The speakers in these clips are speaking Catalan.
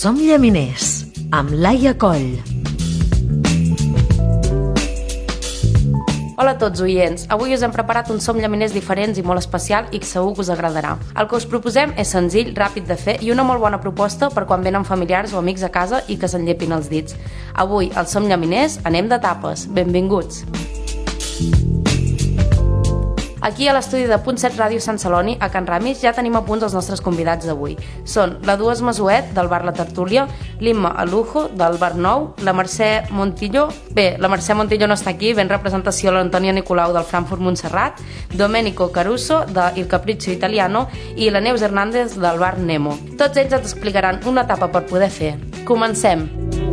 Som llaminers, amb Laia Coll. Hola a tots, oients. Avui us hem preparat un Som llaminers diferents i molt especial i que segur que us agradarà. El que us proposem és senzill, ràpid de fer i una molt bona proposta per quan venen familiars o amics a casa i que s'enllepin els dits. Avui, al Som llaminers, anem de tapes. Benvinguts! Aquí a l'estudi de Punt 7 Ràdio Sant Celoni, a Can Ramis, ja tenim a punt els nostres convidats d'avui. Són la Dues Masuet, del bar La Tertúlia, l'Imma Alujo, del bar Nou, la Mercè Montillo... Bé, la Mercè Montillo no està aquí, ben representació l'Antònia Nicolau del Frankfurt Montserrat, Domenico Caruso, de Il Capriccio Italiano, i la Neus Hernández, del bar Nemo. Tots ells ens explicaran una etapa per poder fer. Comencem!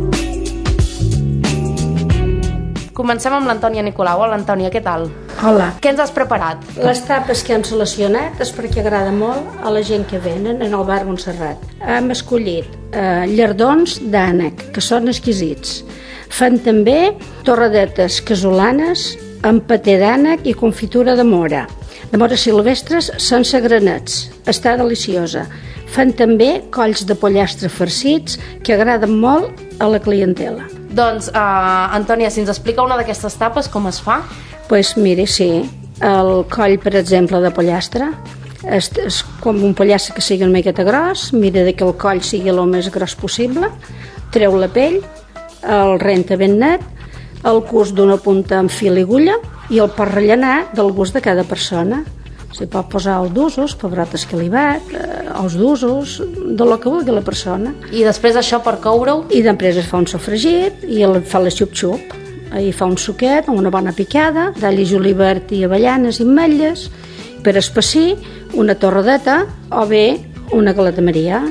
Comencem amb l'Antònia Nicolau. Hola, Antònia, què tal? Hola. Què ens has preparat? Les tapes que hem seleccionat és perquè agrada molt a la gent que venen en el bar Montserrat. Hem escollit llardons d'ànec, que són exquisits. Fan també torradetes casolanes amb paté d'ànec i confitura de mora silvestres sense granets. Està deliciosa. Fan també colls de pollastre farcits que agraden molt a la clientela. Doncs, Antònia, si ens explica una d'aquestes tapes, com es fa? Pues miri, sí, el coll, per exemple, de pollastre és com un pollastre que sigui una miqueta gros, mira que el coll sigui el més gros possible, treu la pell, el renta ben net, el cus d'una punta amb fil i agulla i el pot rellenar del gust de cada persona. S'hi pot posar els d'usos, pebrotes calibat, els d'usos, de lo que vulgui la persona. I després això per coure-ho? I després es fa un sofregit i fa la xup-xup. Ahir fa un suquet amb una bona picada, d'all i julivert i avellanes i ametlles, per espessir una torradeta o bé una galeta Maria,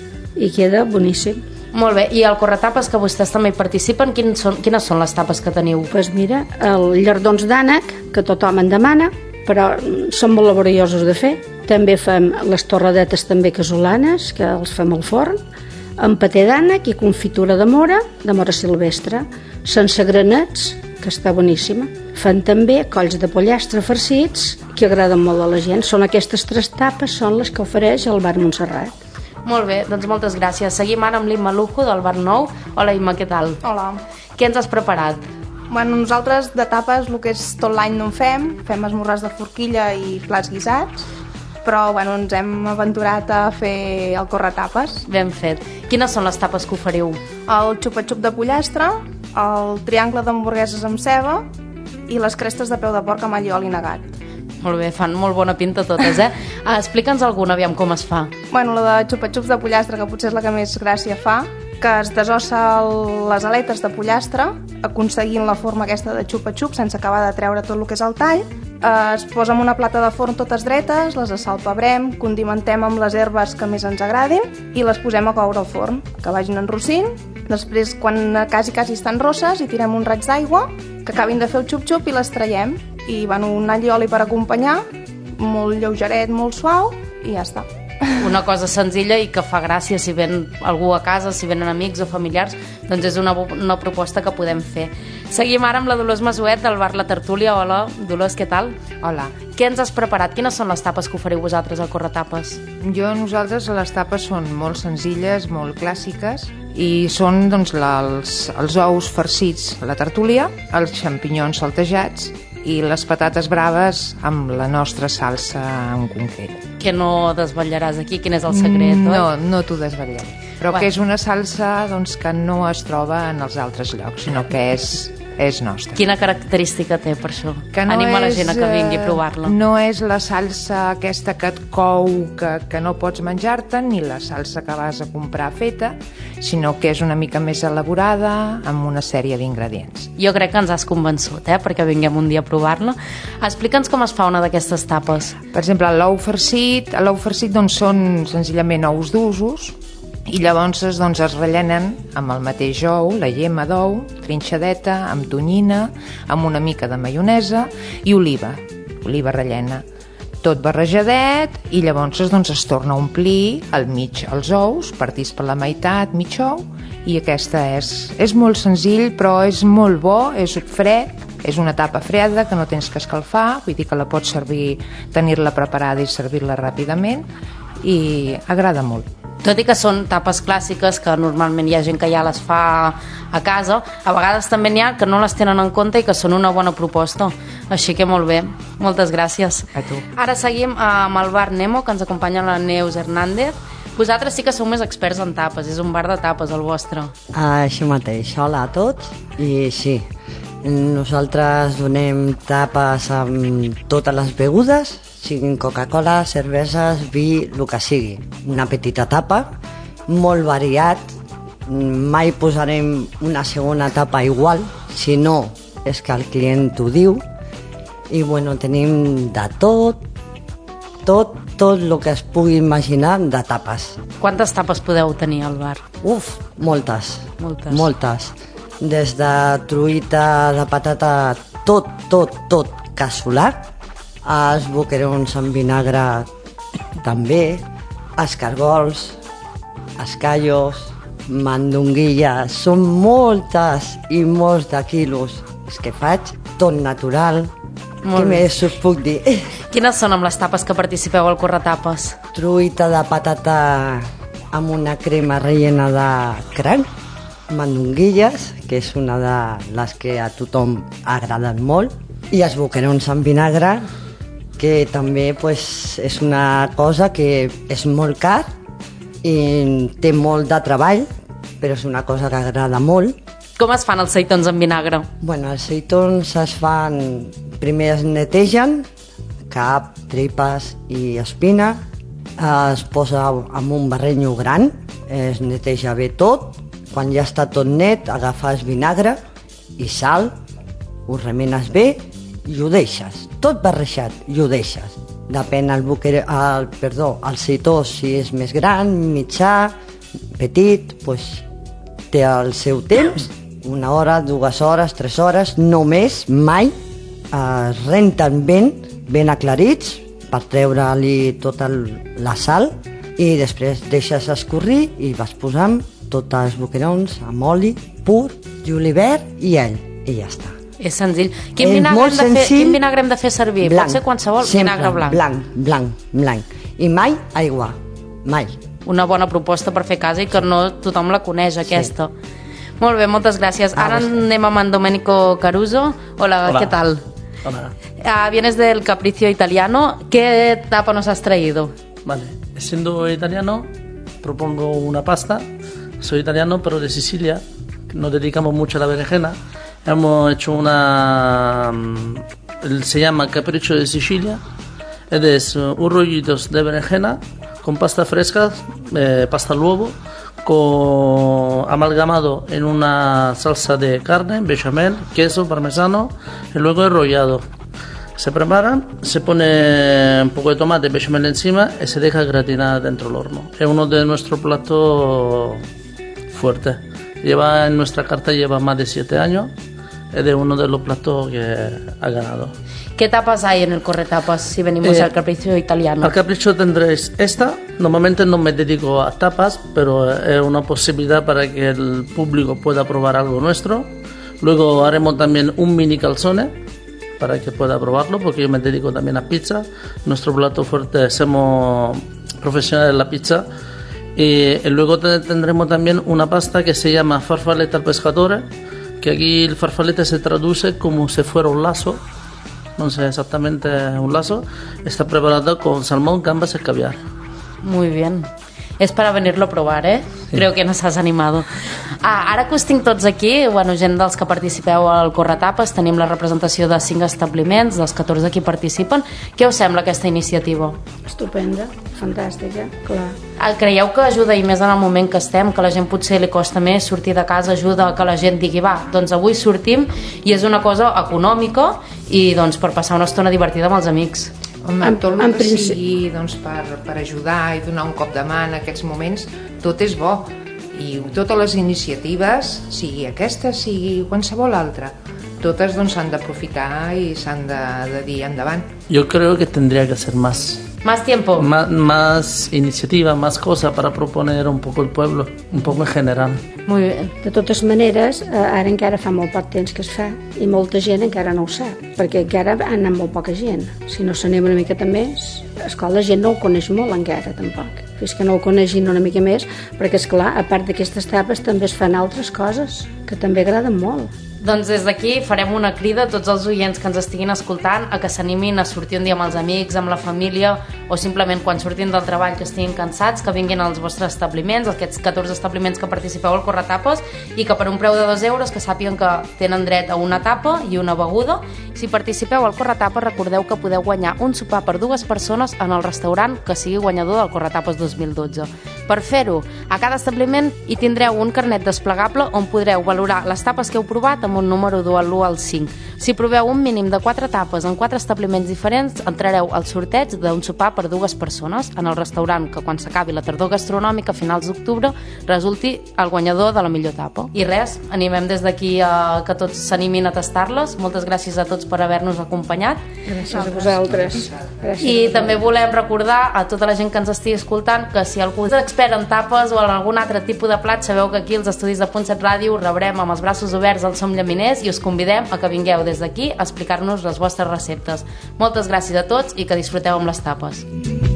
i queda boníssim. Molt bé, i al corretapes, que vostès també hi participen, quines són les tapes que teniu? Doncs mira, els llardons d'ànec, que tothom en demana, però són molt laboriosos de fer. També fem les torradetes també casolanes, que els fem al forn, amb paté d'ànec i confitura de mora silvestre, sense granets, que està boníssima. Fan també colls de pollastre farcits, que agraden molt a la gent. Són aquestes tres tapes, són les que ofereix el bar Montserrat. Molt bé, doncs moltes gràcies. Seguim ara amb l'Imma Lujo, del bar Nou. Hola, Imma, què tal? Hola. Què ens has preparat? Bueno, nosaltres de tapes el que és tot l'any no en fem esmorzars de forquilla i plats guisats, però bueno, ens hem aventurat a fer el corretapes. Ben fet. Quines són les tapes que oferiu? El xupa-xup de pollastre, el triangle d'hamburgueses amb ceba i les crestes de peu de porc amb allioli negat. Molt bé, fan molt bona pinta totes, eh? Explica'ns alguna, aviam com es fa. Bueno, la de xupa-xups de pollastre, que potser és la que més gràcia fa, que es desossa les aletes de pollastre, aconseguint la forma aquesta de xupa-xup, sense acabar de treure tot el que és el tall. Es posa en una plata de forn totes dretes, les assalpebrem, condimentem amb les herbes que més ens agradin i les posem a coure al forn, que vagin enrossint. Després, quan quasi estan rosses, hi tirem un raig d'aigua, que acabin de fer el xup-xup i les traiem. I bueno, un allioli per acompanyar, molt lleugeret, molt suau, i ja està. Una cosa senzilla i que fa gràcia si ven algú a casa, si venen amics o familiars, doncs és una proposta que podem fer. Seguim ara amb la Dolors Masuet, del bar La Tertúlia. Hola, Dolors, què tal? Hola. Què ens has preparat? Quines són les tapes que oferiu vosaltres al corretapes? Nosaltres les tapes són molt senzilles, molt clàssiques, i són doncs, els ous farcits a la tertúlia, els xampinyons saltejats i les patates braves amb la nostra salsa en concret. Que no desvetllaràs aquí? Quin és el secret? No t'ho desvetllaré. Però que és una salsa doncs, que no es troba en els altres llocs, sinó que és nostra. Quina característica té per això? Que no anima la gent a que vingui a provar-la. No és la salsa aquesta que et cou, que no pots menjar-te, ni la salsa que vas a comprar feta, sinó que és una mica més elaborada, amb una sèrie d'ingredients. Jo crec que ens has convençut, perquè vinguem un dia a provar-la. Explica'ns com es fa una d'aquestes tapes. Per exemple, l'ou farcit doncs, són senzillament ous d'usos, i llavors doncs, es rellenen amb el mateix ou, la llema d'ou, trinxadeta, amb tonyina, amb una mica de maionesa i oliva rellena. Tot barrejadet i llavors doncs, es torna a omplir al mig els ous, partits per la meitat, mig ou, i aquesta és molt senzill, però és molt bo, és fred, és una tapa freda que no tens que escalfar, vull dir que la pots servir, tenir-la preparada i servir-la ràpidament, i agrada molt. Tot i que són tapes clàssiques, que normalment hi ha gent que ja les fa a casa, a vegades també n'hi ha que no les tenen en compte i que són una bona proposta. Així que molt bé, moltes gràcies. A tu. Ara seguim amb el bar Nemo, que ens acompanya la Neus Hernández. Vosaltres sí que sou més experts en tapes, és un bar de tapes el vostre. Això mateix, hola a tots. I sí, nosaltres donem tapes amb totes les begudes, siguin Coca-Cola, cerveses, vi, el que sigui. Una petita tapa, molt variat, mai posarem una segona tapa igual, si no és que el client ho diu. I bueno, tenim de tot el que es pugui imaginar de tapes. Quantes tapes podeu tenir al bar? Uf, moltes. Moltes. Des de truita de patata, tot casolà, els boquerons amb vinagre també, escargols, escallos, mandonguilles, són moltes i molts de quilos. És que faig tot natural. Què més us puc dir? Quines són amb les tapes que participeu al Corretapes? Truita de patata amb una crema rellena de cranc, mandonguilles, que és una de les que a tothom ha agradat molt, i els boquerons amb vinagre, que també pues, és una cosa que és molt car i té molt de treball, però és una cosa que agrada molt. Com es fan els seitons amb vinagre? Bueno, els seitons es fan... Primer es netegen, cap, tripes i espina, es posa en un barrenyo gran, es neteja bé tot, quan ja està tot net agafes vinagre i sal, ho remenes bé i ho deixes, tot barrejat i ho deixes. Depèn el seitó si és més gran, mitjà, petit, doncs té el seu temps, 1 hora, 2 hores, 3 hores, no més, mai. Es renten ben aclarits per treure-li tota la sal i després deixes escorrir i vas posant tots els boquerons amb oli pur, julivert i all i ja està. És senzill. Quin vinagre hem de fer servir? Blanc. Pot ser qualsevol? Sempre, vinagre blanc. I mai aigua, mai. Una bona proposta per fer casa i que no tothom la coneix, aquesta. Molt bé, moltes gràcies. Ara anem amb en Domenico Caruso. Hola. ¿Qué tal? Hola. Vienes del Capricio Italiano. ¿Qué tapa nos has traído? Vale, siendo italiano, propongo una pasta. Soy italiano, pero de Sicilia. Nos dedicamos mucho a la berenjena. Hemos hecho se llama Capricho de Sicilia. Es un rollito de berenjena con pasta fresca, pasta al huevo, amalgamado en una salsa de carne, bechamel, queso, parmesano y luego enrollado. Se preparan, se pone un poco de tomate, bechamel encima y se deja gratinar dentro del horno. Es uno de nuestros platos fuertes. En nuestra carta lleva más de 7 años. Es de uno de los platos que ha ganado. ¿Qué tapas hay en el Corretapas si venimos al Capricho Italiano? Al Capricho tendréis esta. Normalmente no me dedico a tapas, pero es una posibilidad para que el público pueda probar algo nuestro. Luego haremos también un mini calzone para que pueda probarlo, porque yo me dedico también a pizza. Nuestro plato fuerte, somos profesionales en la pizza. Y luego tendremos también una pasta que se llama farfaleta al pescatore, que aquí el farfalete se traduce como si fuera un lazo, no sé exactamente un lazo. Está preparado con salmón, gambas y caviar. Muy bien. És per a venir-lo a provar, eh? Sí. Creo que nos has animado. Ara que us tinc tots aquí, bueno, gent dels que participeu al Corretapes, tenim la representació de 5 establiments, dels 14 que hi participen. Què us sembla aquesta iniciativa? Estupenda, fantàstica, clar. Creieu que ajuda, i més en el moment que estem, que la gent potser li costa més sortir de casa, ajuda que la gent digui, va, doncs avui sortim, i és una cosa econòmica i doncs per passar una estona divertida amb els amics. Home, tot el que sigui doncs, per ajudar i donar un cop de mà en aquests moments, tot és bo. I totes les iniciatives, sigui aquesta, sigui qualsevol altra, totes doncs, s'han d'aprofitar i s'han de dir endavant. Yo creo que tendría que ser más. Más tiempo. Más iniciativa, más cosas para proponer un poco el pueblo, un poco en general. Muy bé. De totes maneres, ara encara fa molt poc temps que es fa i molta gent encara no ho sap, perquè encara ha anat molt poca gent. Si no s'anem una miqueta més, esclar, la gent no ho coneix molt encara, tampoc. fins que no ho coneixin una mica més, perquè és clar, a part d'aquestes tapes també es fan altres coses que també agraden molt. Doncs des d'aquí farem una crida a tots els oients que ens estiguin escoltant a que s'animin a sortir un dia amb els amics, amb la família, o simplement quan surtin del treball que estiguin cansats, que vinguin als vostres establiments, aquests 14 establiments que participeu al Corretapes, i que per un preu de 2 euros que sàpiguen que tenen dret a una tapa i una beguda. Si participeu al Corretapes, recordeu que podeu guanyar un sopar per 2 persones en el restaurant que sigui guanyador del Corretapes 2012. Per fer-ho, a cada establiment hi tindreu un carnet desplegable on podreu valorar les tapes que heu provat amb un número de l'1 al 5. Si proveu un mínim de 4 tapes en 4 establiments diferents, entrareu al sorteig d'un sopar per 2 persones en el restaurant que quan s'acabi la tardor gastronòmica a finals d'octubre resulti el guanyador de la millor tapa. I res, animem des d'aquí a que tots s'animin a tastar-les. Moltes gràcies a tots per haver-nos acompanyat. Gràcies a vosaltres. I també volem recordar a tota la gent que ens estigui escoltant que si algú és expert en tapes o en algun altre tipus de plat, sabeu que aquí als estudis de Punt 7 Ràdio rebrem amb els braços oberts el Som Llaminers i us convidem a que vingueu des d'aquí a explicar-nos les vostres receptes. Moltes gràcies a tots i que disfruteu amb les tapes.